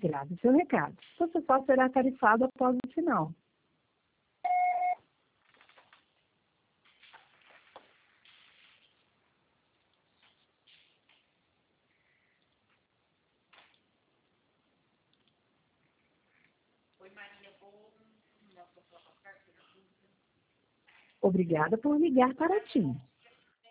Grave seu recado. Você só será tarifado após o sinal. Obrigada por ligar para a TIM.